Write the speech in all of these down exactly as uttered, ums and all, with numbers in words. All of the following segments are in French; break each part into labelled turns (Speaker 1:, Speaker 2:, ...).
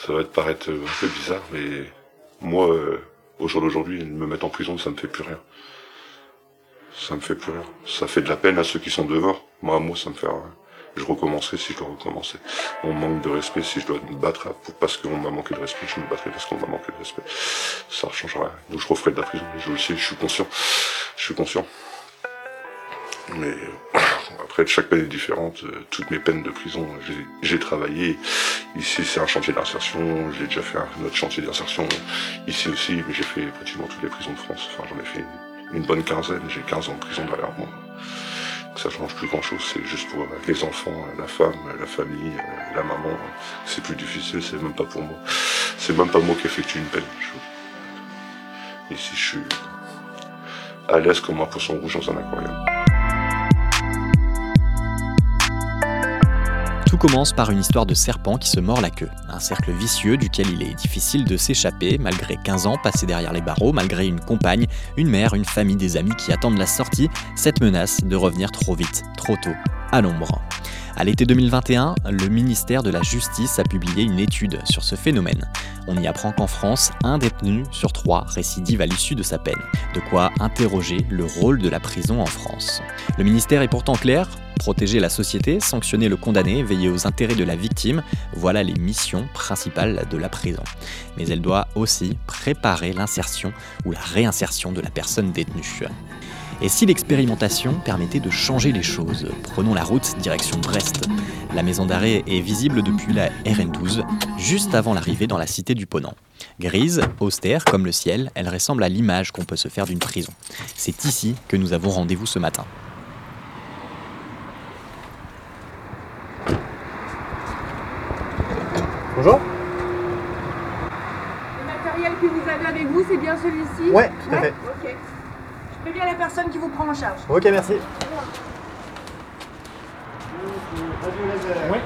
Speaker 1: Ça va te paraître un peu bizarre, mais moi, euh, au jour d'aujourd'hui, me mettre en prison, ça me fait plus rien. Ça me fait plus rien. Ça fait de la peine à ceux qui sont dehors. Moi, moi, ça me fait rien. Je recommencerai si je dois recommencer. On manque de respect, si je dois me battre pour, parce qu'on m'a manqué de respect, je me battrai parce qu'on m'a manqué de respect. Ça ne change rien. Donc je referai de la prison. Je le sais, je suis conscient. Je suis conscient. Mais après, chaque peine est différente. Toutes mes peines de prison, j'ai, j'ai travaillé. Ici, c'est un chantier d'insertion. J'ai déjà fait un autre chantier d'insertion ici aussi, mais j'ai fait pratiquement toutes les prisons de France. Enfin, j'en ai fait une, une bonne quinzaine. J'ai quinze ans de prison derrière moi. Ça change plus grand chose. C'est juste pour les enfants, la femme, la famille, la maman. C'est plus difficile. C'est même pas pour moi. C'est même pas moi qui effectue une peine. Je... Ici, je suis à l'aise comme un poisson rouge dans un aquarium.
Speaker 2: Tout commence par une histoire de serpent qui se mord la queue. Un cercle vicieux duquel il est difficile de s'échapper, malgré quinze ans passés derrière les barreaux, malgré une compagne, une mère, une famille, des amis qui attendent la sortie, cette menace de revenir trop vite, trop tôt, à l'ombre. À l'été deux mille vingt et un, le ministère de la Justice a publié une étude sur ce phénomène. On y apprend qu'en France, un détenu sur trois récidive à l'issue de sa peine. De quoi interroger le rôle de la prison en France. Le ministère est pourtant clair, protéger la société, sanctionner le condamné, veiller aux intérêts de la victime, voilà les missions principales de la prison. Mais elle doit aussi préparer l'insertion ou la réinsertion de la personne détenue. Et si l'expérimentation permettait de changer les choses? Prenons la route direction Brest. La maison d'arrêt est visible depuis la R N douze, juste avant l'arrivée dans la cité du Ponant. Grise, austère comme le ciel, elle ressemble à l'image qu'on peut se faire d'une prison. C'est ici que nous avons rendez-vous ce matin.
Speaker 3: Bonjour.
Speaker 4: Le matériel que vous avez avec vous, c'est bien celui-ci?
Speaker 3: Ouais, tout à fait.
Speaker 4: Ok. Je préviens la personne qui vous prend en charge.
Speaker 3: Ok, merci. Oui.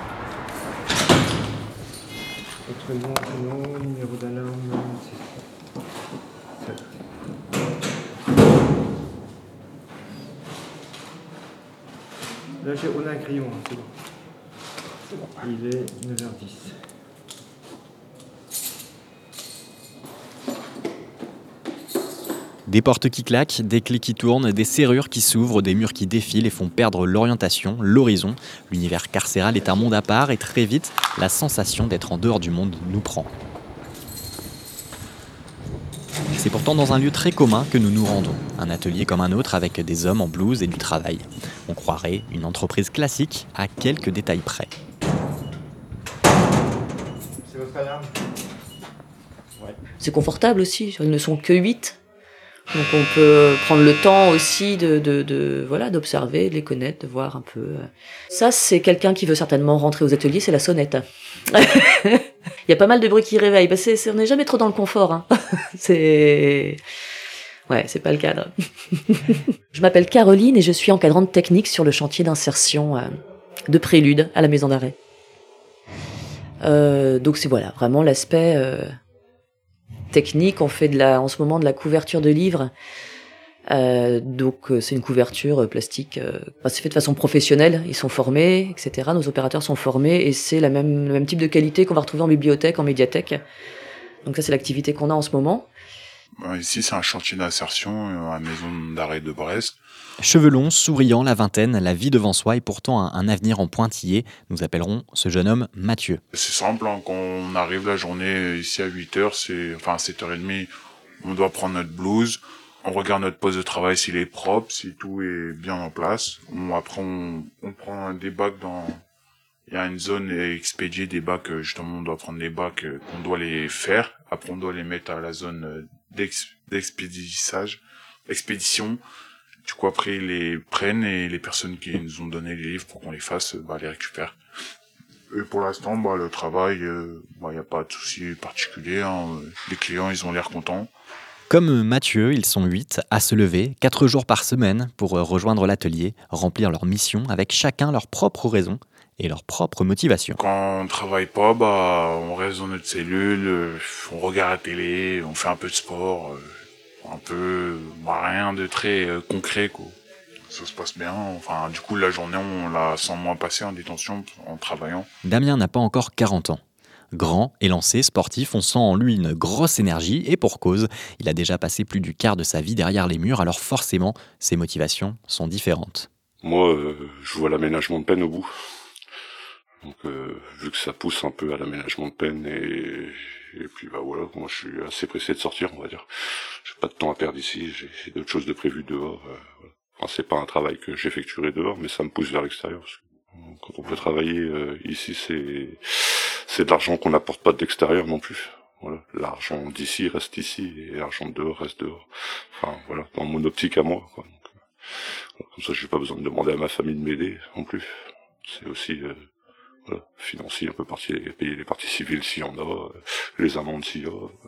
Speaker 3: Votre nom, prénom, numéro d'alarme, c'est sept. Là, j'ai, on a un crayon, hein, c'est bon. C'est bon. Il est neuf heures dix.
Speaker 2: Des portes qui claquent, des clés qui tournent, des serrures qui s'ouvrent, des murs qui défilent et font perdre l'orientation, l'horizon. L'univers carcéral est un monde à part et très vite, la sensation d'être en dehors du monde nous prend. C'est pourtant dans un lieu très commun que nous nous rendons. Un atelier comme un autre avec des hommes en blouse et du travail. On croirait une entreprise classique à quelques détails près.
Speaker 3: C'est votre alarme?
Speaker 5: Ouais. C'est confortable aussi, ils ne sont que huit. Donc on peut prendre le temps aussi de, de, de voilà d'observer, de les connaître, de voir un peu. Ça, c'est quelqu'un qui veut certainement rentrer aux ateliers, c'est la sonnette. Il y a pas mal de bruit qui réveille. Bah c'est, c'est, on n'est jamais trop dans le confort. Hein. c'est... Ouais, c'est pas le cadre. Je m'appelle Caroline et je suis encadrante technique sur le chantier d'insertion euh, de Prélude à la maison d'arrêt. Euh, donc c'est voilà, vraiment l'aspect... Euh, technique, on fait de la, en ce moment de la couverture de livres, euh, donc euh, c'est une couverture euh, plastique, euh, bah, c'est fait de façon professionnelle, ils sont formés, et cetera. Nos opérateurs sont formés et c'est la même, le même type de qualité qu'on va retrouver en bibliothèque, en médiathèque. Donc ça c'est l'activité qu'on a en ce moment.
Speaker 6: Ici c'est un chantier d'insertion à la maison d'arrêt de Brest.
Speaker 2: Cheveux longs, souriant, la vingtaine, la vie devant soi et pourtant un, un avenir en pointillé. Nous appellerons ce jeune homme Mathieu.
Speaker 6: C'est simple, hein, quand on arrive la journée ici à huit heures, c'est, enfin à sept heures trente, on doit prendre notre blouse, on regarde notre poste de travail s'il est propre, si tout est bien en place. On, après on, on prend des bacs dans... Il y a une zone expédiée des bacs, justement on doit prendre les bacs, on doit les faire. Après on doit les mettre à la zone d'ex, d'expédissage, expédition. Du coup, après, ils les prennent et les personnes qui nous ont donné les livres pour qu'on les fasse, bah, les récupèrent. Et pour l'instant, bah, le travail, il euh, bah, n'y a pas de souci particulier, hein. Les clients, ils ont l'air contents.
Speaker 2: Comme Mathieu, ils sont huit à se lever, quatre jours par semaine, pour rejoindre l'atelier, remplir leur mission avec chacun leur propre raison et leur propre motivation.
Speaker 6: Quand on travaille pas, bah, on reste dans notre cellule, on regarde la télé, on fait un peu de sport, un peu, bah, rien de très euh, concret, quoi. Ça se passe bien, enfin, du coup, la journée, on l'a sans moins passé en détention, en travaillant.
Speaker 2: Damien n'a pas encore quarante ans. Grand, élancé, sportif, on sent en lui une grosse énergie et pour cause. Il a déjà passé plus du quart de sa vie derrière les murs, alors forcément, ses motivations sont différentes.
Speaker 1: Moi, euh, je vois l'aménagement de peine au bout. Donc, euh, vu que ça pousse un peu à l'aménagement de peine et, et puis bah voilà, moi je suis assez pressé de sortir, on va dire. J'ai pas de temps à perdre ici, j'ai d'autres choses de prévues dehors. Euh, voilà. Enfin, c'est pas un travail que j'effectuerai dehors, mais ça me pousse vers l'extérieur. Parce que quand on peut travailler euh, ici, c'est c'est de l'argent qu'on n'apporte pas de l'extérieur non plus. Voilà, l'argent d'ici reste ici et l'argent de dehors reste dehors. Enfin voilà, dans mon optique à moi. Quoi. Donc, euh, comme ça, j'ai pas besoin de demander à ma famille de m'aider non plus. C'est aussi euh, voilà, financier, un peu partie, payer les parties civiles s'il y en a, euh, les amendes s'il y a.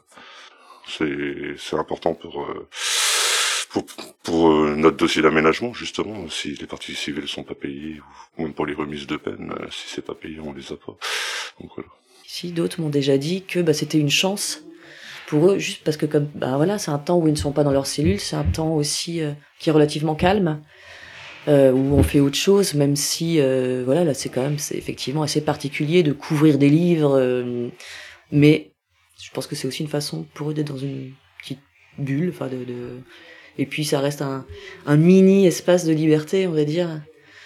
Speaker 1: C'est c'est important pour euh, pour, pour euh, notre dossier d'aménagement justement. Si les parties civiles sont pas payées ou même pour les remises de peine, euh, si c'est pas payé, on les a pas. Donc voilà.
Speaker 5: Ici, d'autres m'ont déjà dit que bah, c'était une chance pour eux, juste parce que comme bah voilà, c'est un temps où ils ne sont pas dans leur cellule, c'est un temps aussi euh, qui est relativement calme, euh, où on fait autre chose, même si euh, voilà, là c'est quand même c'est effectivement assez particulier de couvrir des livres, euh, mais je pense que c'est aussi une façon pour eux d'être dans une petite bulle, enfin de, de et puis ça reste un, un mini espace de liberté, on va dire.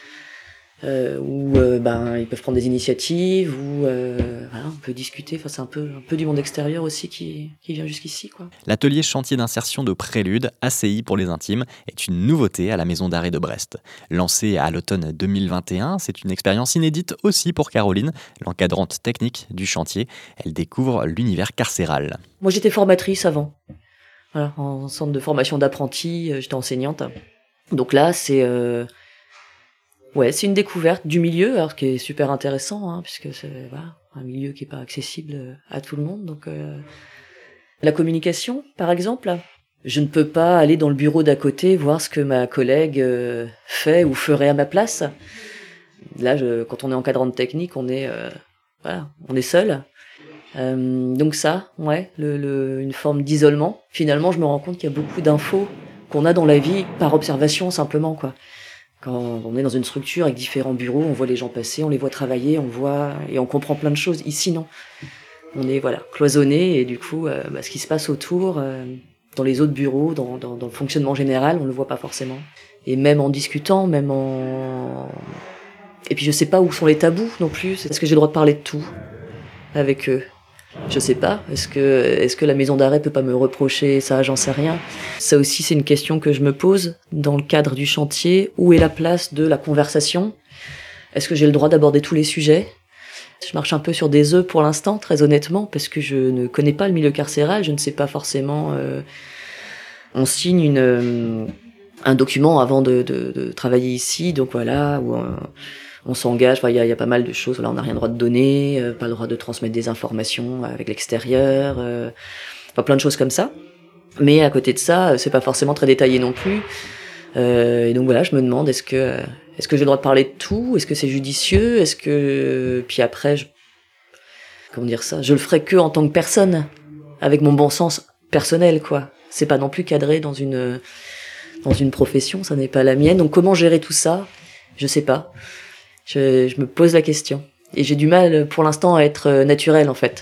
Speaker 5: Euh, où euh, ben ils peuvent prendre des initiatives, où euh, voilà, on peut discuter. Enfin, c'est un peu un peu du monde extérieur aussi qui qui vient jusqu'ici, quoi.
Speaker 2: L'atelier chantier d'insertion de Prélude, A C I pour les intimes, est une nouveauté à la maison d'arrêt de Brest. Lancée à l'automne deux mille vingt et un, c'est une expérience inédite aussi pour Caroline, l'encadrante technique du chantier. Elle découvre l'univers carcéral.
Speaker 5: Moi, j'étais formatrice avant, voilà, en centre de formation d'apprentis. J'étais enseignante. Donc là, c'est euh, ouais, c'est une découverte du milieu, alors qui est super intéressant, hein, puisque c'est voilà, un milieu qui est pas accessible à tout le monde. Donc euh, la communication, par exemple, je ne peux pas aller dans le bureau d'à côté voir ce que ma collègue euh, fait ou ferait à ma place. Là, je, quand on est encadrante technique, on est euh, voilà, on est seul. Euh, donc ça, ouais, le, le, une forme d'isolement. Finalement, je me rends compte qu'il y a beaucoup d'infos qu'on a dans la vie par observation simplement, quoi. Quand on est dans une structure avec différents bureaux, on voit les gens passer, on les voit travailler, on voit et on comprend plein de choses. Ici, non. On est voilà cloisonné et du coup, euh, bah, ce qui se passe autour, euh, dans les autres bureaux, dans, dans, dans le fonctionnement général, on le voit pas forcément. Et même en discutant, même en et puis je sais pas où sont les tabous non plus. Est-ce que j'ai le droit de parler de tout avec eux? Je sais pas. Est-ce que, est-ce que la maison d'arrêt peut pas me reprocher ça? J'en sais rien. Ça aussi, c'est une question que je me pose dans le cadre du chantier. Où est la place de la conversation? Est-ce que j'ai le droit d'aborder tous les sujets? Je marche un peu sur des œufs pour l'instant, très honnêtement, parce que je ne connais pas le milieu carcéral. Je ne sais pas forcément. Euh... On signe une, euh, un document avant de, de, de travailler ici, donc voilà, où on, on s'engage. Enfin, il y a, y a pas mal de choses. Voilà, on n'a rien le droit de donner, euh, pas le droit de transmettre des informations avec l'extérieur. Euh, enfin, plein de choses comme ça. Mais à côté de ça, c'est pas forcément très détaillé non plus. Euh, et donc voilà, je me demande est-ce que est-ce que j'ai le droit de parler de tout? Est-ce que c'est judicieux? Est-ce que puis après, je... comment dire ça? Je le ferai que en tant que personne, avec mon bon sens personnel, quoi. C'est pas non plus cadré dans une dans une profession, ça n'est pas la mienne. Donc comment gérer tout ça? Je sais pas. Je, je me pose la question. Et j'ai du mal, pour l'instant, à être naturelle, en fait.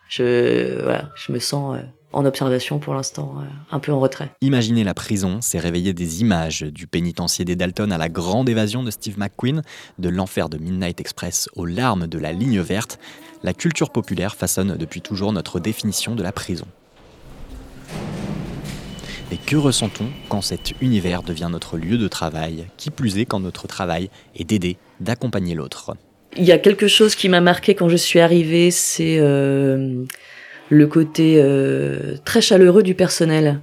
Speaker 5: Je, voilà, je me sens en observation, pour l'instant, un peu en retrait.
Speaker 2: Imaginer la prison, c'est réveiller des images du pénitencier des Dalton à la grande évasion de Steve McQueen, de l'enfer de Midnight Express aux larmes de la ligne verte. La culture populaire façonne depuis toujours notre définition de la prison. Et que ressent-on quand cet univers devient notre lieu de travail, qui plus est quand notre travail est d'aider, d'accompagner l'autre?
Speaker 5: Il y a quelque chose qui m'a marqué quand je suis arrivée, c'est euh, le côté euh, très chaleureux du personnel.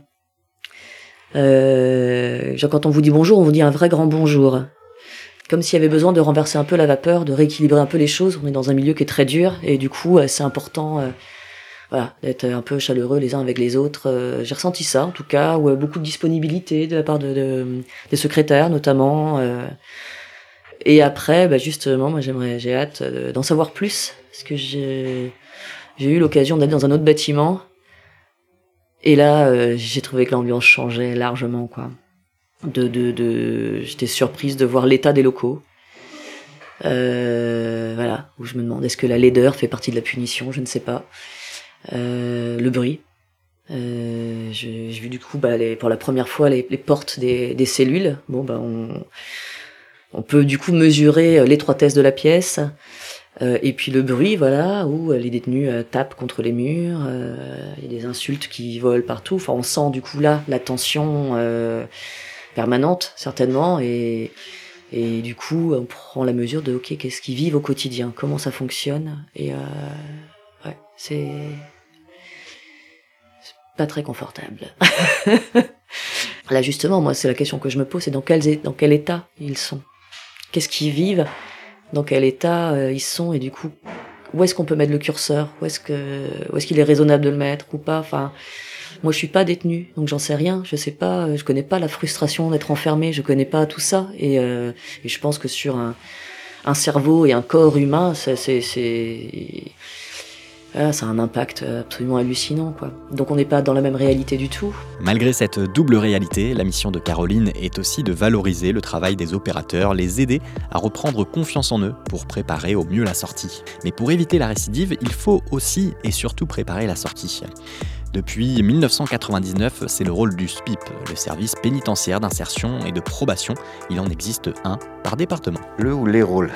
Speaker 5: Euh, genre quand on vous dit bonjour, on vous dit un vrai grand bonjour. Comme s'il y avait besoin de renverser un peu la vapeur, de rééquilibrer un peu les choses. On est dans un milieu qui est très dur et du coup, c'est important... Euh, Voilà, d'être un peu chaleureux les uns avec les autres. Euh, j'ai ressenti ça, en tout cas, où euh, beaucoup de disponibilité de la part de, de des secrétaires, notamment. Euh. Et après, bah, justement, moi, j'aimerais, j'ai hâte de, d'en savoir plus, parce que j'ai, j'ai eu l'occasion d'aller dans un autre bâtiment. Et là, euh, j'ai trouvé que l'ambiance changeait largement, quoi. De, de, de, j'étais surprise de voir l'état des locaux. Euh, voilà, où je me demande est-ce que la laideur fait partie de la punition, je ne sais pas. Euh, le bruit. Euh, j'ai, j'ai vu du coup bah, les, pour la première fois les, les portes des, des cellules. Bon, bah, on, on peut du coup mesurer l'étroitesse de la pièce. Euh, et puis le bruit, voilà, où les détenus euh, tapent contre les murs, il euh, y a des insultes qui volent partout. Enfin, on sent du coup là la tension euh, permanente, certainement, et, et du coup, on prend la mesure de, ok, qu'est-ce qu'ils vivent au quotidien, comment ça fonctionne, et euh, ouais, c'est, c'est pas très confortable. Là, justement, moi, c'est la question que je me pose, c'est dans quel, dans quel état ils sont, qu'est-ce qu'ils vivent, dans quel état euh, ils sont, et du coup, où est-ce qu'on peut mettre le curseur, où est-ce que, où est-ce qu'il est raisonnable de le mettre ou pas. Enfin, moi, je suis pas détenue, donc j'en sais rien. Je sais pas, je connais pas la frustration d'être enfermée, je connais pas tout ça, et, euh, et je pense que sur un, un cerveau et un corps humain, ça, c'est, c'est, ah, ça a un impact absolument hallucinant, quoi. Donc on n'est pas dans la même réalité du tout.
Speaker 2: Malgré cette double réalité, la mission de Caroline est aussi de valoriser le travail des opérateurs, les aider à reprendre confiance en eux pour préparer au mieux la sortie. Mais pour éviter la récidive, il faut aussi et surtout préparer la sortie. Depuis dix-neuf cent quatre-vingt-dix-neuf, c'est le rôle du S P I P, le service pénitentiaire d'insertion et de probation. Il en existe un par département.
Speaker 7: Le ou les rôles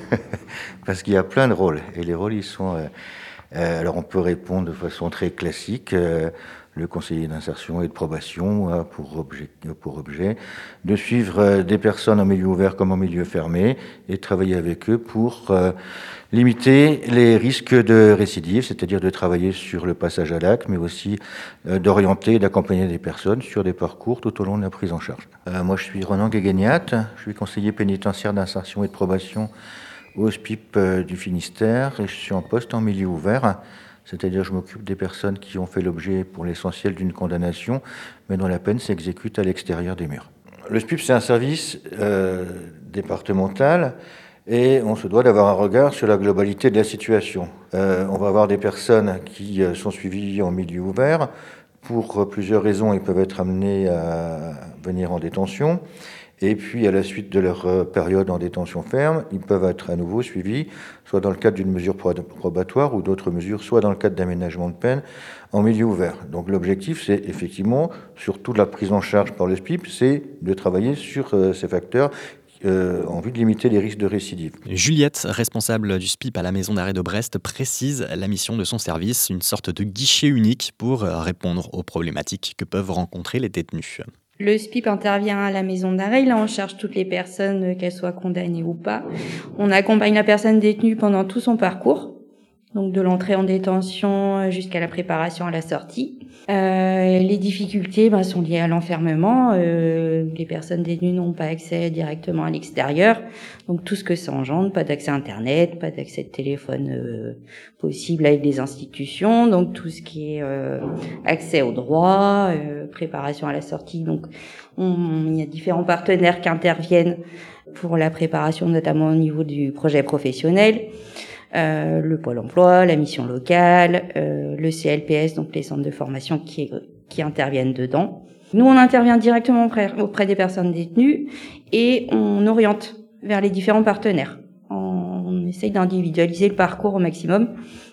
Speaker 7: parce qu'il y a plein de rôles, et les rôles, ils sont... Euh... Euh, alors on peut répondre de façon très classique, euh, le conseiller d'insertion et de probation a pour objet, pour objet de suivre euh, des personnes en milieu ouvert comme en milieu fermé et de travailler avec eux pour euh, limiter les risques de récidive, c'est-à-dire de travailler sur le passage à l'acte, mais aussi euh, d'orienter et d'accompagner des personnes sur des parcours tout au long de la prise en charge. Euh, moi je suis Ronan Guéguéniat, je suis conseiller pénitentiaire d'insertion et de probation au S P I P du Finistère, et je suis en poste en milieu ouvert, c'est-à-dire je m'occupe des personnes qui ont fait l'objet pour l'essentiel d'une condamnation, mais dont la peine s'exécute à l'extérieur des murs. Le S P I P, c'est un service euh, départemental, et on se doit d'avoir un regard sur la globalité de la situation. Euh, on va avoir des personnes qui euh, sont suivies en milieu ouvert. Pour plusieurs raisons, ils peuvent être amenés à venir en détention. Et puis, à la suite de leur période en détention ferme, ils peuvent être à nouveau suivis, soit dans le cadre d'une mesure probatoire ou d'autres mesures, soit dans le cadre d'aménagement de peine en milieu ouvert. Donc l'objectif, c'est effectivement, surtout la prise en charge par le S P I P, c'est de travailler sur euh, ces facteurs euh, en vue de limiter les risques de récidive.
Speaker 2: Juliette, responsable du S P I P à la maison d'arrêt de Brest, précise la mission de son service, une sorte de guichet unique pour répondre aux problématiques que peuvent rencontrer les détenus.
Speaker 8: Le S P I P intervient à la maison d'arrêt, là on cherche toutes les personnes, qu'elles soient condamnées ou pas. On accompagne la personne détenue pendant tout son parcours, donc de l'entrée en détention jusqu'à la préparation à la sortie. Euh, les difficultés ben, sont liées à l'enfermement. Euh, les personnes détenues n'ont pas accès directement à l'extérieur, donc tout ce que ça engendre, pas d'accès à Internet, pas d'accès de téléphone euh, possible avec les institutions, donc tout ce qui est euh, accès aux droits, euh, préparation à la sortie. Donc on, il y a différents partenaires qui interviennent pour la préparation, notamment au niveau du projet professionnel. Euh, le Pôle emploi, la mission locale, euh, le C L P S, donc les centres de formation qui, qui interviennent dedans. Nous, on intervient directement auprès, auprès des personnes détenues et on oriente vers les différents partenaires. On, on essaye d'individualiser le parcours au maximum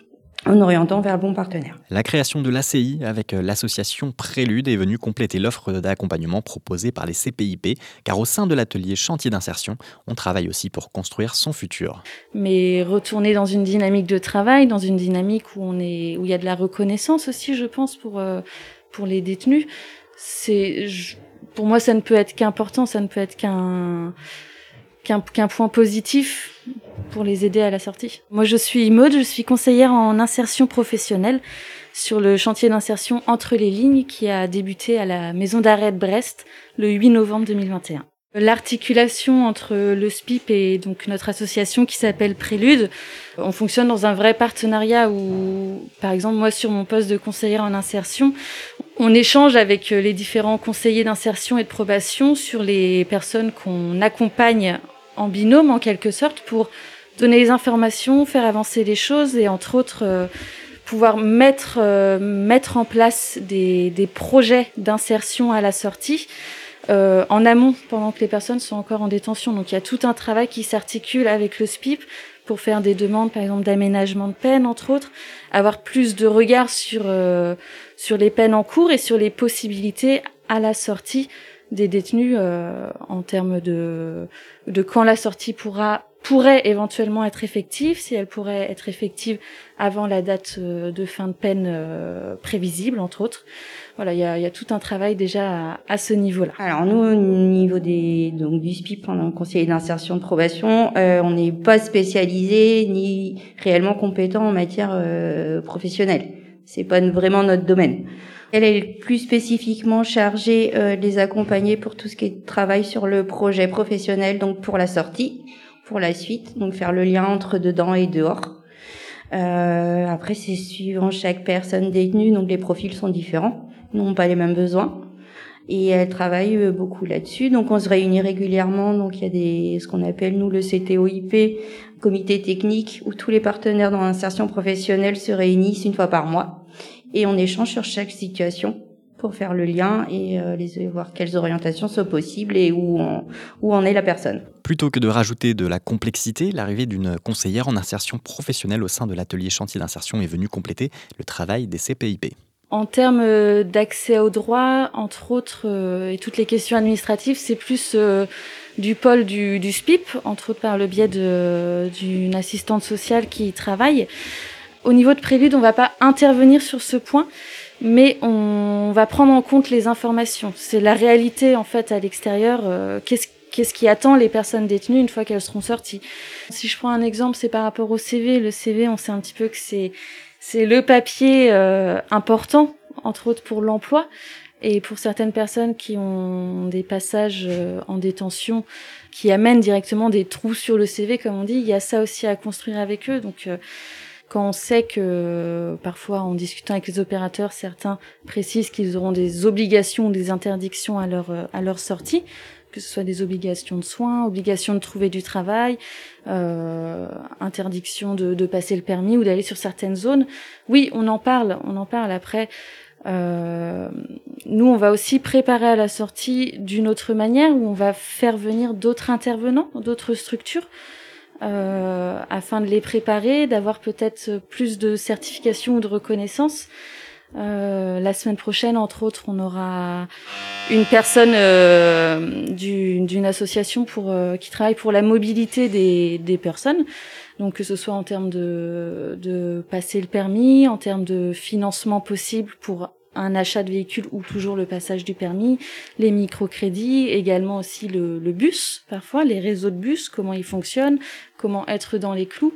Speaker 8: en orientant vers le bon partenaire.
Speaker 2: La création de l'A C I avec l'association Prélude est venue compléter l'offre d'accompagnement proposée par les C P I P, car au sein de l'atelier chantier d'insertion, on travaille aussi pour construire son futur.
Speaker 9: Mais retourner dans une dynamique de travail, dans une dynamique où on est, où il y a de la reconnaissance aussi, je pense, pour euh, pour les détenus, c'est, je, pour moi, ça ne peut être qu'important, ça ne peut être qu'un Qu'un, qu'un point positif pour les aider à la sortie. Moi, je suis Maud, je suis conseillère en insertion professionnelle sur le chantier d'insertion Entre les lignes qui a débuté à la maison d'arrêt de Brest le huit novembre deux mille vingt et un. L'articulation entre le S P I P et donc notre association qui s'appelle Prélude, on fonctionne dans un vrai partenariat où, par exemple, moi sur mon poste de conseillère en insertion, on échange avec les différents conseillers d'insertion et de probation sur les personnes qu'on accompagne en binôme en quelque sorte pour donner les informations, faire avancer les choses et entre autres euh, pouvoir mettre, euh, mettre en place des, des projets d'insertion à la sortie euh, en amont, pendant que les personnes sont encore en détention. Donc il y a tout un travail qui s'articule avec le S P I P pour faire des demandes, par exemple, d'aménagement de peine, entre autres, avoir plus de regard sur, euh, sur les peines en cours et sur les possibilités à la sortie des détenus euh, en termes de, de quand la sortie pourra pourrait éventuellement être effective, si elle pourrait être effective avant la date de fin de peine euh, prévisible, entre autres. Voilà, il y a, y a tout un travail déjà à, à ce niveau-là.
Speaker 8: Alors nous, au niveau des donc du S P I P, pendant conseiller d'insertion de probation, euh, on n'est pas spécialisé ni réellement compétent en matière euh, professionnelle. C'est pas vraiment notre domaine. Elle est plus spécifiquement chargée euh, de les accompagner pour tout ce qui est travail sur le projet professionnel, donc pour la sortie, pour la suite, donc faire le lien entre dedans et dehors. Euh, après, c'est suivant chaque personne détenue, donc les profils sont différents, n'ont pas les mêmes besoins. Et elle travaille beaucoup là-dessus. Donc on se réunit régulièrement. Donc il y a des, ce qu'on appelle nous le C T O I P, comité technique, où tous les partenaires dans l'insertion professionnelle se réunissent une fois par mois. Et on échange sur chaque situation pour faire le lien et euh, les, voir quelles orientations sont possibles et où, on, où en est la personne.
Speaker 2: Plutôt que de rajouter de la complexité, l'arrivée d'une conseillère en insertion professionnelle au sein de l'atelier chantier d'insertion est venue compléter le travail des C P I P.
Speaker 9: En termes d'accès aux droits, entre autres, euh, et toutes les questions administratives, c'est plus euh, du pôle du, du S P I P, entre autres par le biais de, d'une assistante sociale qui y travaille. Au niveau de Prélude, on ne va pas intervenir sur ce point, mais on va prendre en compte les informations. C'est la réalité, en fait, à l'extérieur. Euh, qu'est-ce, qu'est-ce qui attend les personnes détenues une fois qu'elles seront sorties? Si je prends un exemple, c'est par rapport au C V. Le C V, on sait un petit peu que c'est, c'est le papier euh, important, entre autres pour l'emploi. Et pour certaines personnes qui ont des passages euh, en détention qui amènent directement des trous sur le C V, comme on dit, il y a ça aussi à construire avec eux. Donc, euh, quand on sait que parfois en discutant avec les opérateurs, certains précisent qu'ils auront des obligations ou des interdictions à leur à leur sortie, que ce soit des obligations de soins, obligations de trouver du travail, euh, interdiction de, de passer le permis ou d'aller sur certaines zones. Oui, on en parle, on en parle après. Euh, nous, on va aussi préparer à la sortie d'une autre manière où on va faire venir d'autres intervenants, d'autres structures. Euh, afin de les préparer, d'avoir peut-être plus de certification ou de reconnaissance. Euh, la semaine prochaine, entre autres, on aura une personne euh, du, d'une association pour, euh, qui travaille pour la mobilité des, des personnes. Donc que ce soit en termes de, de passer le permis, en termes de financement possible pour un achat de véhicule ou toujours le passage du permis, les microcrédits, également aussi le, le bus, parfois, les réseaux de bus, comment ils fonctionnent, comment être dans les clous.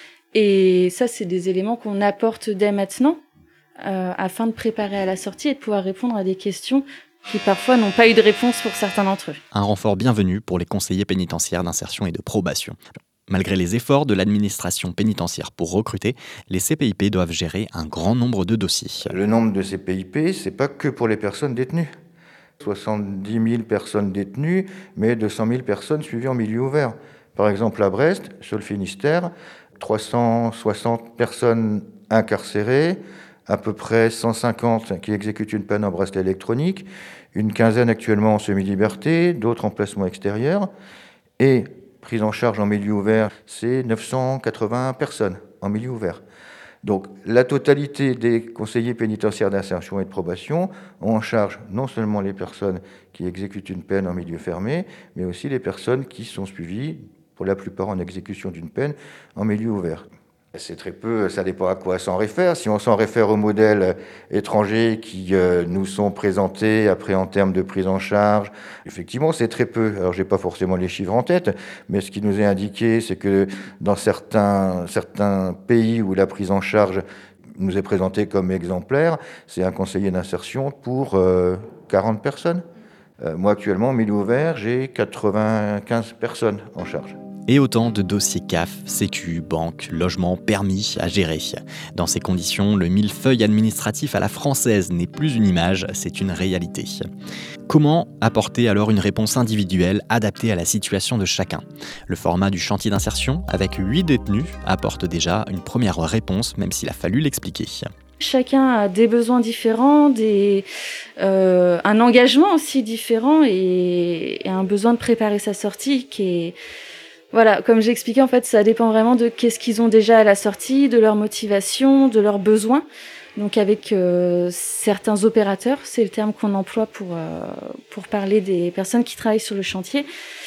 Speaker 9: Et ça, c'est des éléments qu'on apporte dès maintenant euh, afin de préparer à la sortie et de pouvoir répondre à des questions qui parfois n'ont pas eu de réponse pour certains d'entre eux.
Speaker 2: Un renfort bienvenu pour les conseillers pénitentiaires d'insertion et de probation. Malgré les efforts de l'administration pénitentiaire pour recruter, les C P I P doivent gérer un grand nombre de dossiers.
Speaker 7: Le nombre de C P I P, c'est pas que pour les personnes détenues. soixante-dix mille personnes détenues, mais deux cent mille personnes suivies en milieu ouvert. Par exemple, à Brest, sur le Finistère, trois cent soixante personnes incarcérées, à peu près cent cinquante qui exécutent une peine en bracelet électronique, une quinzaine actuellement en semi-liberté, d'autres en placement extérieur, et prise en charge en milieu ouvert, c'est neuf cent quatre-vingts personnes en milieu ouvert. Donc la totalité des conseillers pénitentiaires d'insertion et de probation ont en charge non seulement les personnes qui exécutent une peine en milieu fermé, mais aussi les personnes qui sont suivies, pour la plupart en exécution d'une peine, en milieu ouvert. C'est très peu, ça dépend à quoi s'en réfère. Si on s'en réfère aux modèles étrangers qui euh, nous sont présentés après en termes de prise en charge, effectivement c'est très peu. Alors j'ai pas forcément les chiffres en tête, mais ce qui nous est indiqué, c'est que dans certains, certains pays où la prise en charge nous est présentée comme exemplaire, c'est un conseiller d'insertion pour euh, quarante personnes. Euh, moi actuellement, en milieu ouvert, j'ai quatre-vingt-quinze personnes en charge.
Speaker 2: Et autant de dossiers C A F, Sécu, banque, logement, permis à gérer. Dans ces conditions, le millefeuille administratif à la française n'est plus une image, c'est une réalité. Comment apporter alors une réponse individuelle adaptée à la situation de chacun ? Le format du chantier d'insertion, avec huit détenus, apporte déjà une première réponse, même s'il a fallu l'expliquer.
Speaker 9: Chacun a des besoins différents, des, euh, un engagement aussi différent et, et un besoin de préparer sa sortie qui est... Voilà, comme j'expliquais, en fait, ça dépend vraiment de qu'est-ce qu'ils ont déjà à la sortie, de leur motivation, de leurs besoins. Donc avec euh, certains opérateurs, c'est le terme qu'on emploie pour, euh, pour parler des personnes qui travaillent sur le chantier.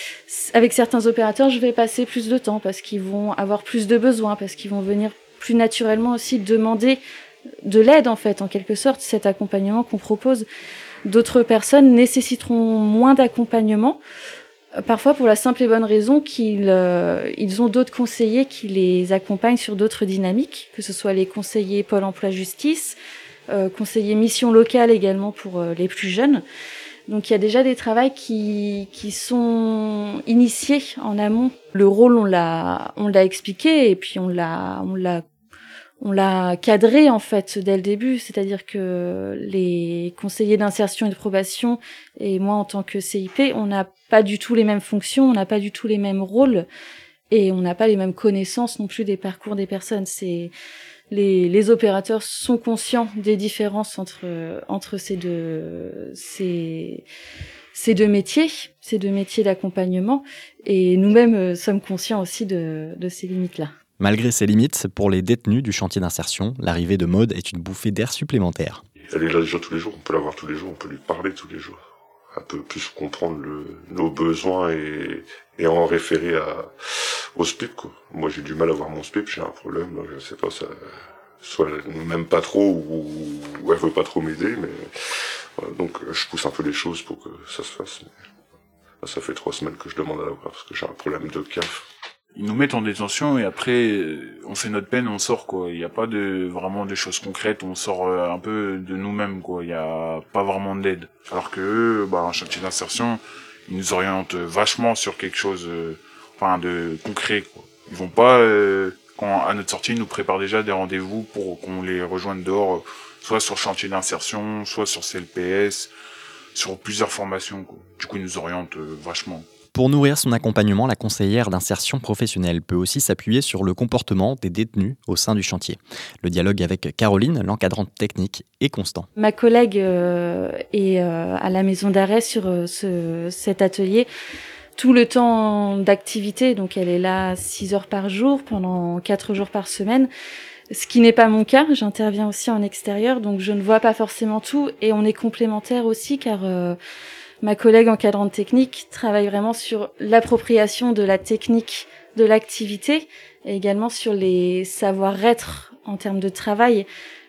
Speaker 9: Avec certains opérateurs, je vais passer plus de temps parce qu'ils vont avoir plus de besoins, parce qu'ils vont venir plus naturellement aussi demander de l'aide, en fait, en quelque sorte, cet accompagnement qu'on propose. D'autres personnes nécessiteront moins d'accompagnement, parfois pour la simple et bonne raison qu'ils euh, ils ont d'autres conseillers qui les accompagnent sur d'autres dynamiques, que ce soit les conseillers Pôle emploi justice, euh, conseillers mission locale également pour euh, les plus jeunes. Donc il y a déjà des travaux qui qui sont initiés en amont. Le rôle on l'a on l'a expliqué et puis on l'a on l'a on l'a cadré en fait dès le début, c'est-à-dire que les conseillers d'insertion et de probation et moi en tant que C I P, on n'a pas du tout les mêmes fonctions, on n'a pas du tout les mêmes rôles et on n'a pas les mêmes connaissances non plus des parcours des personnes. C'est les, les opérateurs sont conscients des différences entre entre ces deux ces ces deux métiers, ces deux métiers d'accompagnement et nous-mêmes euh, sommes conscients aussi de de ces limites-là.
Speaker 2: Malgré ces limites, pour les détenus du chantier d'insertion, l'arrivée de Maud est une bouffée d'air supplémentaire.
Speaker 1: Elle est là déjà tous les jours, on peut la voir tous les jours, on peut lui parler tous les jours. Un peu plus comprendre le, nos besoins et, et en référer à, au S P I P, quoi. Moi j'ai du mal à voir mon S P I P, j'ai un problème, donc je sais pas, ça, soit elle m'aime pas trop ou, ou elle veut pas trop m'aider, mais voilà, donc je pousse un peu les choses pour que ça se fasse. Mais, là, ça fait trois semaines que je demande à la voir parce que j'ai un problème de C A F.
Speaker 6: Ils nous mettent en détention et après on fait notre peine, on sort quoi. Il n'y a pas de vraiment des choses concrètes, on sort un peu de nous-mêmes quoi. Il n'y a pas vraiment d'aide. Alors que eux, bah, un chantier d'insertion, ils nous orientent vachement sur quelque chose, euh, enfin de concret quoi. Ils vont pas, euh, quand à notre sortie, ils nous préparent déjà des rendez-vous pour qu'on les rejoigne dehors, soit sur chantier d'insertion, soit sur C L P S, sur plusieurs formations quoi. Du coup, ils nous orientent euh, vachement.
Speaker 2: Pour nourrir son accompagnement, la conseillère d'insertion professionnelle peut aussi s'appuyer sur le comportement des détenus au sein du chantier. Le dialogue avec Caroline, l'encadrante technique, est constant.
Speaker 9: Ma collègue euh, est euh, à la maison d'arrêt sur euh, ce, cet atelier tout le temps d'activité, donc elle est là six heures par jour, pendant quatre jours par semaine. Ce qui n'est pas mon cas, j'interviens aussi en extérieur, donc je ne vois pas forcément tout, et on est complémentaires aussi, car euh, ma collègue encadrante technique travaille vraiment sur l'appropriation de la technique de l'activité, et également sur les savoir-être en termes de travail.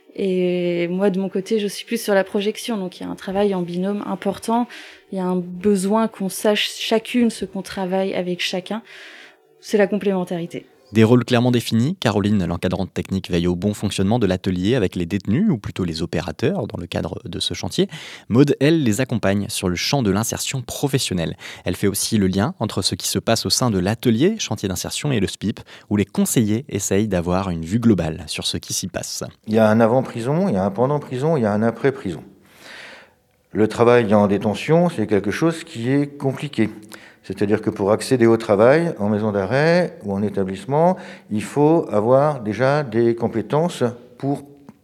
Speaker 9: Et moi, de mon côté, je suis plus sur la projection, donc il y a un travail en binôme important, il y a un besoin qu'on sache chacune ce qu'on travaille avec chacun, c'est la complémentarité.
Speaker 2: Des rôles clairement définis, Caroline, l'encadrante technique, veille au bon fonctionnement de l'atelier avec les détenus, ou plutôt les opérateurs, dans le cadre de ce chantier. Maud, elle, les accompagne sur le champ de l'insertion professionnelle. Elle fait aussi le lien entre ce qui se passe au sein de l'atelier, chantier d'insertion, et le S P I P, où les conseillers essayent d'avoir une vue globale sur ce qui s'y passe.
Speaker 7: Il y a un avant-prison, il y a un pendant-prison, il y a un après-prison. Le travail en détention, c'est quelque chose qui est compliqué. C'est-à-dire que pour accéder au travail en maison d'arrêt ou en établissement, il faut avoir déjà des compétences pour,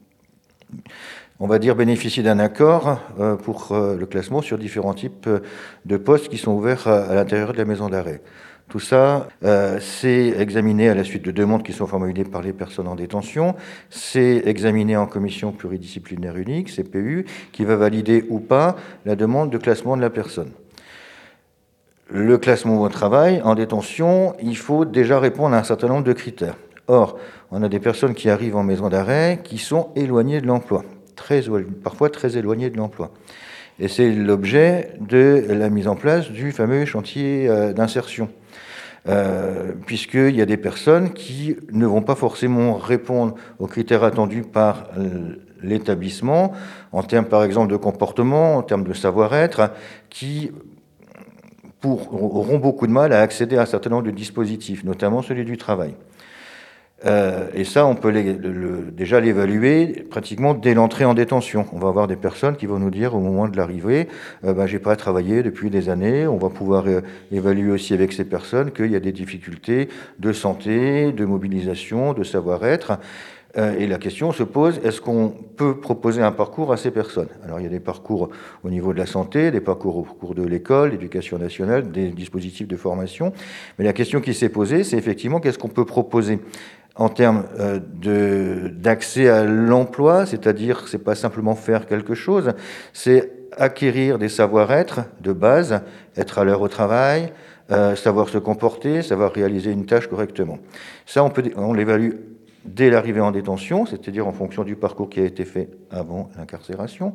Speaker 7: on va dire, bénéficier d'un accord pour le classement sur différents types de postes qui sont ouverts à l'intérieur de la maison d'arrêt. Tout ça, euh, c'est examiné à la suite de demandes qui sont formulées par les personnes en détention. C'est examiné en commission pluridisciplinaire unique, C P U, qui va valider ou pas la demande de classement de la personne. Le classement au travail, en détention, il faut déjà répondre à un certain nombre de critères. Or, on a des personnes qui arrivent en maison d'arrêt qui sont éloignées de l'emploi, très, parfois très éloignées de l'emploi. Et c'est l'objet de la mise en place du fameux chantier d'insertion. Euh, puisqu'il y a des personnes qui ne vont pas forcément répondre aux critères attendus par l'établissement, en termes par exemple de comportement, en termes de savoir-être, qui pour, auront beaucoup de mal à accéder à un certain nombre de dispositifs, notamment celui du travail. Euh, et ça, on peut les, le, déjà l'évaluer pratiquement dès l'entrée en détention. On va avoir des personnes qui vont nous dire au moment de l'arrivée, euh, ben, j'ai pas travaillé depuis des années. On va pouvoir euh, évaluer aussi avec ces personnes qu'il y a des difficultés de santé, de mobilisation, de savoir-être. Euh, et la question se pose, est-ce qu'on peut proposer un parcours à ces personnes? Alors il y a des parcours au niveau de la santé, des parcours au cours de l'école, l'éducation nationale, des dispositifs de formation. Mais la question qui s'est posée, c'est effectivement qu'est-ce qu'on peut proposer en termes euh, de, d'accès à l'emploi, c'est-à-dire c'est pas simplement faire quelque chose, c'est acquérir des savoir-être de base, être à l'heure au travail, euh, savoir se comporter, savoir réaliser une tâche correctement. Ça, on peut, on l'évalue dès l'arrivée en détention, c'est-à-dire en fonction du parcours qui a été fait avant l'incarcération.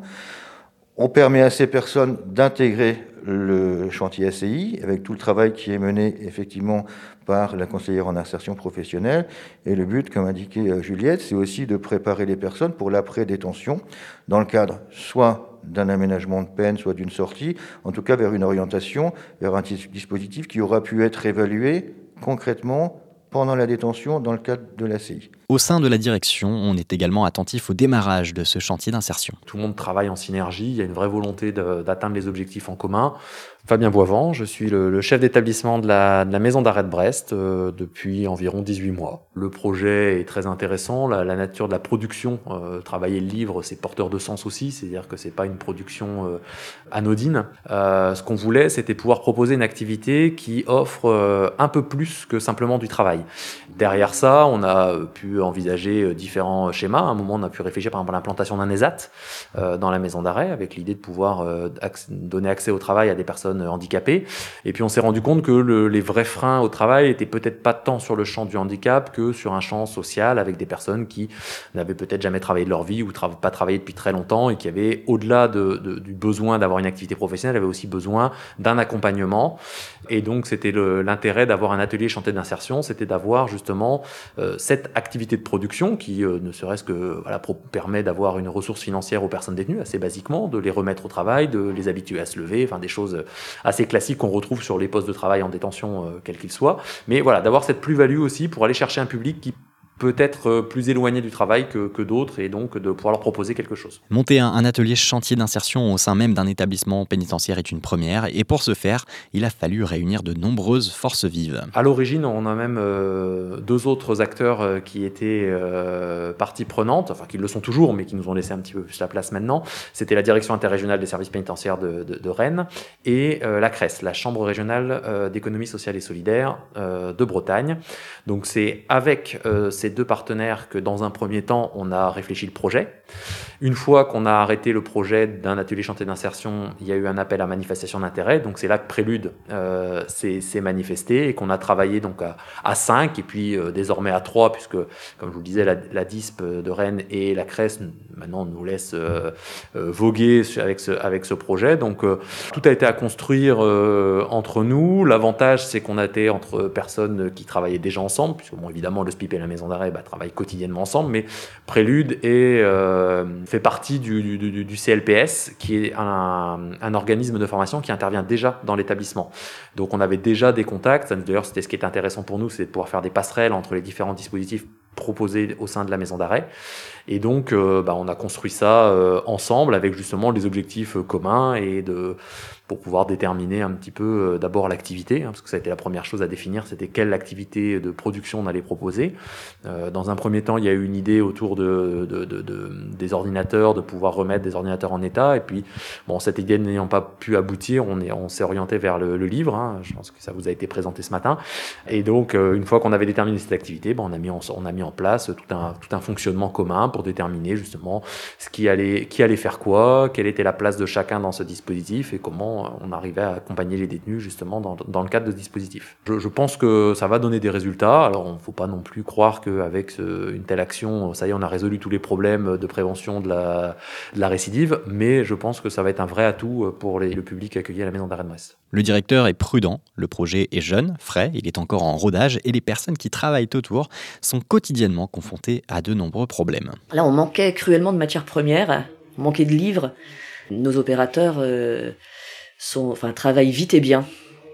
Speaker 7: On permet à ces personnes d'intégrer le chantier A C I avec tout le travail qui est mené effectivement par la conseillère en insertion professionnelle. Et le but, comme indiqué Juliette, c'est aussi de préparer les personnes pour l'après-détention dans le cadre soit d'un aménagement de peine, soit d'une sortie, en tout cas vers une orientation, vers un dispositif qui aura pu être évalué concrètement pendant la détention dans le cadre de l'A C I.
Speaker 2: Au sein de la direction, on est également attentif au démarrage de ce chantier d'insertion.
Speaker 10: Tout le monde travaille en synergie, il y a une vraie volonté de, d'atteindre les objectifs en commun. Fabien Boivant, je suis le, le chef d'établissement de la, de la maison d'arrêt de Brest euh, depuis environ dix-huit mois. Le projet est très intéressant, la, la nature de la production, euh, travailler le livre, c'est porteur de sens aussi, c'est-à-dire que c'est pas une production euh, anodine. Euh, ce qu'on voulait, c'était pouvoir proposer une activité qui offre euh, un peu plus que simplement du travail. Derrière ça, on a pu envisager différents schémas. À un moment, on a pu réfléchir par exemple à l'implantation d'un ESAT euh, dans la maison d'arrêt, avec l'idée de pouvoir euh, ac- donner accès au travail à des personnes handicapées. Et puis on s'est rendu compte que le, les vrais freins au travail étaient peut-être pas tant sur le champ du handicap que sur un champ social, avec des personnes qui n'avaient peut-être jamais travaillé de leur vie ou tra- pas travaillé depuis très longtemps et qui avaient, au-delà de, de, du besoin d'avoir une activité professionnelle, avaient aussi besoin d'un accompagnement. Et donc c'était le, l'intérêt d'avoir un atelier chantier d'insertion, c'était d'avoir justement euh, cette activité de production qui, euh, ne serait-ce que voilà, pro- permet d'avoir une ressource financière aux personnes détenues, assez basiquement, de les remettre au travail, de les habituer à se lever, enfin des choses assez classiques qu'on retrouve sur les postes de travail en détention, euh, quels qu'ils soient. Mais voilà, d'avoir cette plus-value aussi pour aller chercher un public qui peut-être plus éloigné du travail que, que d'autres et donc de pouvoir leur proposer quelque chose.
Speaker 2: Monter un, un atelier chantier d'insertion au sein même d'un établissement pénitentiaire est une première et pour ce faire, il a fallu réunir de nombreuses forces vives.
Speaker 10: À l'origine, on a même euh, deux autres acteurs euh, qui étaient euh, partie prenante, enfin qui le sont toujours mais qui nous ont laissé un petit peu plus la place maintenant. C'était la direction interrégionale des services pénitentiaires de, de, de Rennes et euh, la C R E S, la Chambre régionale euh, d'économie sociale et solidaire euh, de Bretagne. Donc c'est avec euh, ces deux partenaires que dans un premier temps on a réfléchi le projet. Une fois qu'on a arrêté le projet d'un atelier chantier d'insertion, il y a eu un appel à manifestation d'intérêt, donc c'est là que Prélude euh, s'est, s'est manifesté et qu'on a travaillé donc à, à cinq et puis euh, désormais à trois puisque comme je vous le disais la, la D I S P de Rennes et la C R E S maintenant nous laissent euh, euh, voguer avec ce, avec ce projet. Donc euh, tout a été à construire euh, entre nous. L'avantage c'est qu'on a été entre personnes qui travaillaient déjà ensemble puisque bon évidemment le S P I P et la maison d'arrêt bah, travaillent quotidiennement ensemble, mais Prélude est, euh, fait partie du, du, du C L P S, qui est un, un organisme de formation qui intervient déjà dans l'établissement. Donc on avait déjà des contacts. D'ailleurs, c'était ce qui était intéressant pour nous, c'est de pouvoir faire des passerelles entre les différents dispositifs proposés au sein de la maison d'arrêt. Et donc, euh, bah, on a construit ça euh, ensemble avec justement des objectifs euh, communs et de pour pouvoir déterminer un petit peu euh, d'abord l'activité, hein, parce que ça a été la première chose à définir, c'était quelle activité de production on allait proposer. Euh, dans un premier temps, il y a eu une idée autour de, de, de, de des ordinateurs, de pouvoir remettre des ordinateurs en état. Et puis, bon, cette idée n'ayant pas pu aboutir, on est, on s'est orienté vers le, le livre. Hein, je pense que ça vous a été présenté ce matin. Et donc, euh, une fois qu'on avait déterminé cette activité, ben, on a mis en, on a mis en place tout un, tout un fonctionnement commun pour déterminer justement ce qui allait, qui allait faire quoi, quelle était la place de chacun dans ce dispositif et comment on arrivait à accompagner les détenus justement dans, dans le cadre de ce dispositif. Je, je pense que ça va donner des résultats. Alors, il ne faut pas non plus croire qu'avec ce, une telle action, ça y est, on a résolu tous les problèmes de prévention de la, de la récidive, mais je pense que ça va être un vrai atout pour les, le public accueilli à la maison d'arrêt de Brest.
Speaker 2: Le directeur est prudent, le projet est jeune, frais, il est encore en rodage et les personnes qui travaillent autour sont quotidiennement confrontées à de nombreux problèmes.
Speaker 5: Là, on manquait cruellement de matières premières, on manquait de livres. Nos opérateurs euh, sont, enfin, travaillent vite et bien.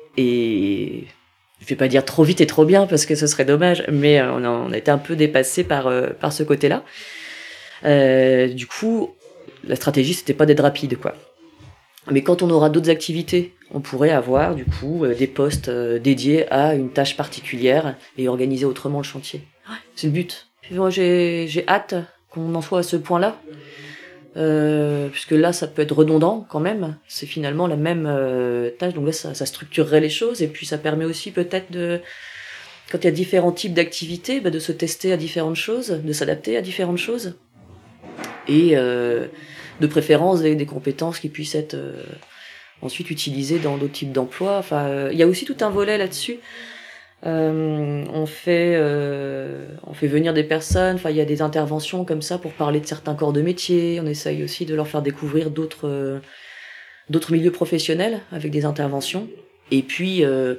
Speaker 5: Et je ne vais pas dire trop vite et trop bien parce que ce serait dommage, mais on a, on a été un peu dépassés par, euh, par ce côté-là. Euh, du coup, la stratégie, c'était pas d'être rapide, quoi. Mais quand on aura d'autres activités, on pourrait avoir du coup des postes dédiés à une tâche particulière et organiser autrement le chantier. Ouais, c'est le but. Puis moi, j'ai, j'ai hâte qu'on en soit à ce point-là. Euh, puisque là, ça peut être redondant quand même. C'est finalement la même euh, tâche. Donc là, ça, ça structurerait les choses. Et puis, ça permet aussi peut-être de, quand il y a différents types d'activités, bah, de se tester à différentes choses, de s'adapter à différentes choses. Et euh, de préférence des, des compétences qui puissent être euh, ensuite utilisées dans d'autres types d'emplois. Enfin, euh, il y a aussi tout un volet là-dessus. Euh, on fait euh, on fait venir des personnes, enfin il y a des interventions comme ça pour parler de certains corps de métier. On essaye aussi de leur faire découvrir d'autres euh, d'autres milieux professionnels avec des interventions. Et puis euh,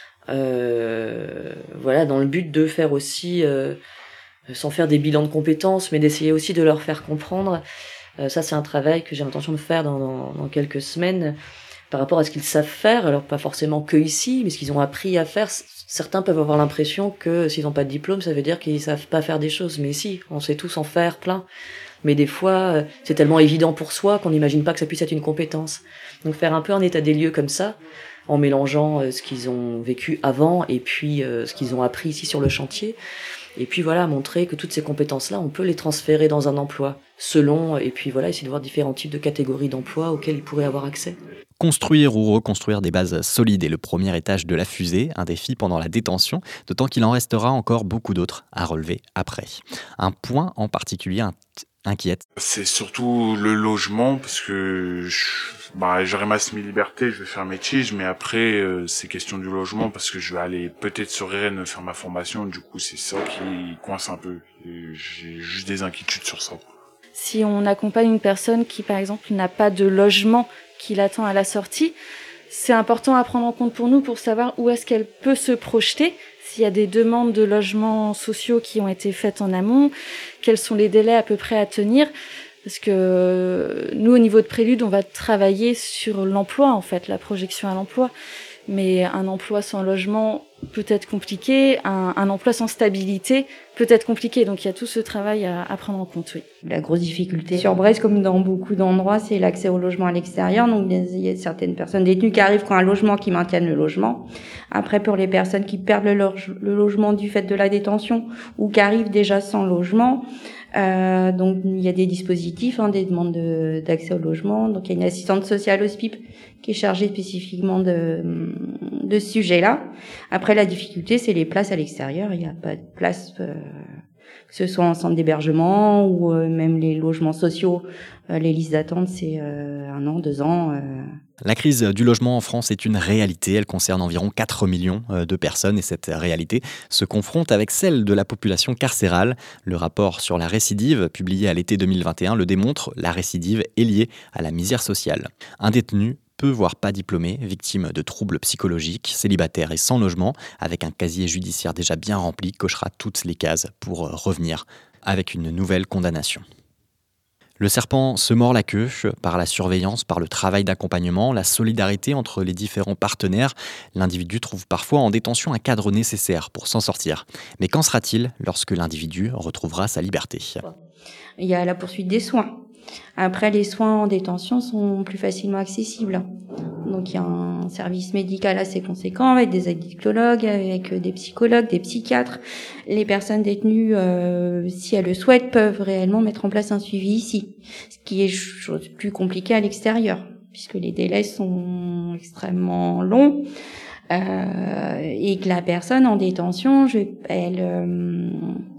Speaker 5: euh, voilà, dans le but de faire aussi euh, sans faire des bilans de compétences, mais d'essayer aussi de leur faire comprendre. Euh, ça c'est un travail que j'ai l'intention de faire dans, dans, dans quelques semaines. Par rapport à ce qu'ils savent faire, alors pas forcément que ici, mais ce qu'ils ont appris à faire. Certains peuvent avoir l'impression que s'ils n'ont pas de diplôme, ça veut dire qu'ils savent pas faire des choses. Mais si, on sait tous en faire plein. Mais des fois, c'est tellement évident pour soi qu'on n'imagine pas que ça puisse être une compétence. Donc faire un peu un état des lieux comme ça, en mélangeant ce qu'ils ont vécu avant et puis ce qu'ils ont appris ici sur le chantier. Et puis voilà, montrer que toutes ces compétences-là, on peut les transférer dans un emploi, selon, et puis voilà, essayer de voir différents types de catégories d'emplois auxquels ils pourraient avoir accès.
Speaker 2: Construire ou reconstruire des bases solides est le premier étage de la fusée, un défi pendant la détention, d'autant qu'il en restera encore beaucoup d'autres à relever après. Un point en particulier inquiète.
Speaker 6: C'est surtout le logement, parce que je, bah, j'aurai ma semi-liberté, je vais faire mes tiges, mais après, euh, c'est question du logement, parce que je vais aller peut-être sur Rennes faire ma formation, du coup, c'est ça qui coince un peu. Et j'ai juste des inquiétudes sur ça.
Speaker 9: Si on accompagne une personne qui, par exemple, n'a pas de logement qui l'attend à la sortie, c'est important à prendre en compte pour nous pour savoir où est-ce qu'elle peut se projeter, s'il y a des demandes de logements sociaux qui ont été faites en amont, quels sont les délais à peu près à tenir, parce que nous, au niveau de Prélude, on va travailler sur l'emploi, en fait, la projection à l'emploi. Mais un emploi sans logement peut être compliqué, un, un emploi sans stabilité peut être compliqué. Donc il y a tout ce travail à, à prendre en compte, oui.
Speaker 8: La grosse difficulté sur Brest, comme dans beaucoup d'endroits, c'est l'accès au logement à l'extérieur. Donc il y a certaines personnes détenues qui arrivent qui ont un logement, qui maintiennent le logement. Après, pour les personnes qui perdent le, loge, le logement du fait de la détention ou qui arrivent déjà sans logement, euh, donc il y a des dispositifs, hein, des demandes de, d'accès au logement. Donc il y a une assistante sociale au S P I P qui est chargée spécifiquement de, de ce sujet-là. Après, la difficulté, c'est les places à l'extérieur. Il n'y a pas de place, euh, que ce soit en centre d'hébergement ou euh, même les logements sociaux. Euh, les listes d'attente, c'est euh, un an, deux ans. Euh.
Speaker 2: La crise du logement en France est une réalité. Elle concerne environ quatre millions de personnes et cette réalité se confronte avec celle de la population carcérale. Le rapport sur la récidive, publié à l'été deux mille vingt et un, le démontre. La récidive est liée à la misère sociale. Un détenu peu voire pas diplômé, victime de troubles psychologiques, célibataire et sans logement, avec un casier judiciaire déjà bien rempli, cochera toutes les cases pour revenir avec une nouvelle condamnation. Le serpent se mord la queue par la surveillance, par le travail d'accompagnement, la solidarité entre les différents partenaires. L'individu trouve parfois en détention un cadre nécessaire pour s'en sortir. Mais qu'en sera-t-il lorsque l'individu retrouvera sa liberté ?
Speaker 8: Il y a la poursuite des soins. Après, les soins en détention sont plus facilement accessibles. Donc, il y a un service médical assez conséquent avec des addictologues, avec des psychologues, des psychiatres. Les personnes détenues, euh, si elles le souhaitent, peuvent réellement mettre en place un suivi ici, ce qui est chose plus compliquée à l'extérieur, puisque les délais sont extrêmement longs. Euh, et que la personne en détention, je, elle... Euh,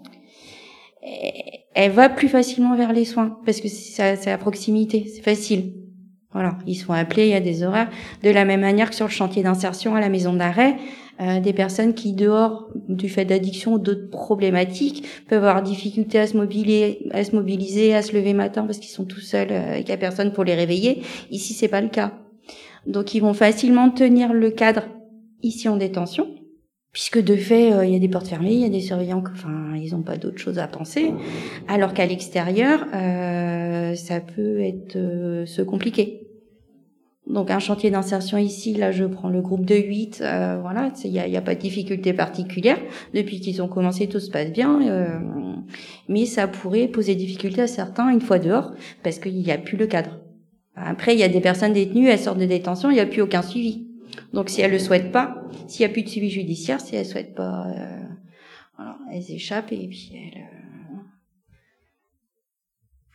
Speaker 8: elle va plus facilement vers les soins parce que c'est, c'est à proximité, c'est facile. Voilà, ils sont appelés, il y a des horaires. De la même manière que sur le chantier d'insertion à la maison d'arrêt, euh, des personnes qui dehors, du fait d'addiction ou d'autres problématiques, peuvent avoir difficulté à se mobiliser, à se mobiliser, à se lever matin parce qu'ils sont tout seuls euh, et qu'il n'y a personne pour les réveiller. Ici, c'est pas le cas. Donc, ils vont facilement tenir le cadre ici en détention. Puisque de fait, euh, il y a des portes fermées, il y a des surveillants, enfin, ils n'ont pas d'autre chose à penser. Alors qu'à l'extérieur, euh, ça peut être euh, se compliquer. Donc un chantier d'insertion ici, là, je prends le groupe de huit, euh, voilà, il y a, y a pas de difficulté particulière. Depuis qu'ils ont commencé, tout se passe bien. Euh, mais ça pourrait poser difficulté à certains une fois dehors, parce qu'il n'y a plus le cadre. Après, il y a des personnes détenues, elles sortent de détention, il n'y a plus aucun suivi. Donc si elles le souhaitent pas, s'il y a plus de suivi judiciaire, si elles souhaitent pas, euh, voilà, elles échappent et puis elles, euh,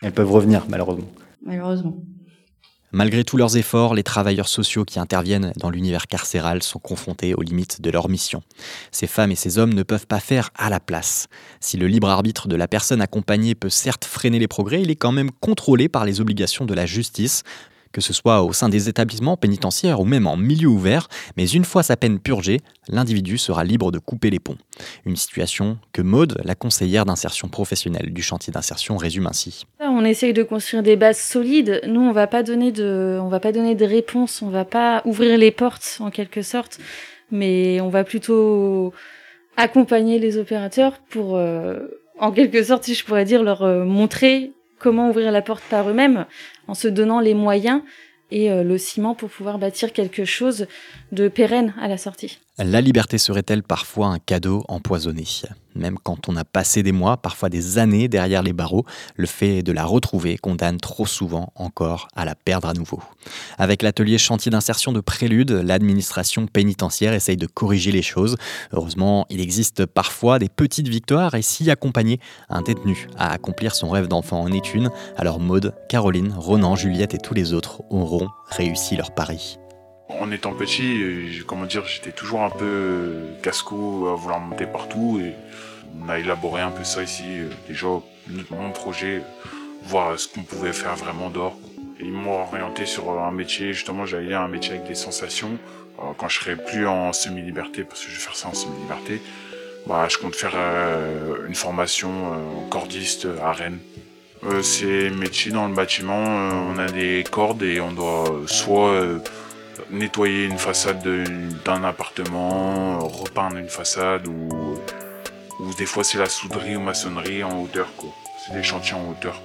Speaker 11: Elles peuvent revenir, malheureusement.
Speaker 8: Malheureusement.
Speaker 2: Malgré tous leurs efforts, les travailleurs sociaux qui interviennent dans l'univers carcéral sont confrontés aux limites de leur mission. Ces femmes et ces hommes ne peuvent pas faire à la place. Si le libre arbitre de la personne accompagnée peut certes freiner les progrès, il est quand même contrôlé par les obligations de la justice, que ce soit au sein des établissements pénitentiaires ou même en milieu ouvert, mais une fois sa peine purgée, l'individu sera libre de couper les ponts. Une situation que Maude, la conseillère d'insertion professionnelle du chantier d'insertion, résume ainsi.
Speaker 9: On essaye de construire des bases solides. Nous, on va pas donner de, on va pas donner de réponse, on va pas ouvrir les portes en quelque sorte, mais on va plutôt accompagner les opérateurs pour, euh, en quelque sorte, si je pourrais dire, leur euh, montrer comment ouvrir la porte par eux-mêmes, en se donnant les moyens et euh, le ciment pour pouvoir bâtir quelque chose de pérenne à la sortie.
Speaker 2: La liberté serait-elle parfois un cadeau empoisonné ? Même quand on a passé des mois, parfois des années derrière les barreaux, le fait de la retrouver condamne trop souvent encore à la perdre à nouveau. Avec l'atelier chantier d'insertion de Prélude, l'administration pénitentiaire essaye de corriger les choses. Heureusement, il existe parfois des petites victoires et si accompagner un détenu à accomplir son rêve d'enfant en est une, alors Maude, Caroline, Ronan, Juliette et tous les autres auront réussi leur pari.
Speaker 6: En étant petit, comment dire, j'étais toujours un peu casse-cou à vouloir monter partout et on a élaboré un peu ça ici. Déjà, mon projet, voir ce qu'on pouvait faire vraiment dehors. Et ils m'ont orienté sur un métier, justement, j'allais dire un métier avec des sensations. Quand je serai plus en semi-liberté, parce que je vais faire ça en semi-liberté, bah, je compte faire euh, une formation euh, cordiste à Rennes. Euh, c'est métier dans le bâtiment, euh, on a des cordes et on doit euh, soit euh, nettoyer une façade de, d'un appartement, repeindre une façade ou, ou des fois c'est la souderie ou maçonnerie en hauteur, quoi. C'est des chantiers en hauteur.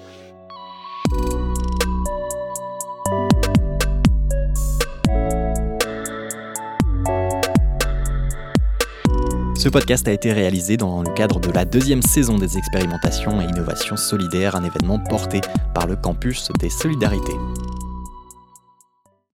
Speaker 2: Ce podcast a été réalisé dans le cadre de la deuxième saison des expérimentations et innovations solidaires, un événement porté par le campus des Solidarités.